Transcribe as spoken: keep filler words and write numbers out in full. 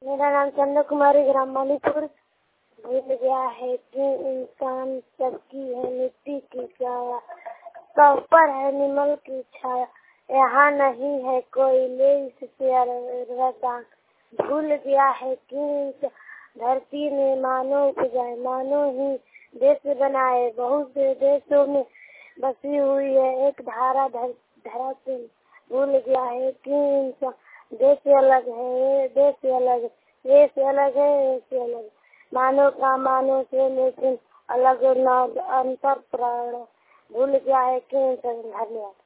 मेरा नाम चंद्र कुमारी, ग्राम मालीपुर। भूल गया है कि इंसान सबकी है मिट्टी की काया, सब पर है निर्मल की छाया, यहाँ नहीं है कोई ले इससे रता। भूल गया है कि धरती में मानो उपजाए, मानो ही देश बनाए, बहुत से देशों में बसी हुई है एक धारा धरा से। भूल गया है कि इंसान देश अलग है, देश अलग, देश अलग है, देश अलग, मानो का मानो से लेकिन अलग न अंतर प्राण। भूल गया है कि धन्यवाद।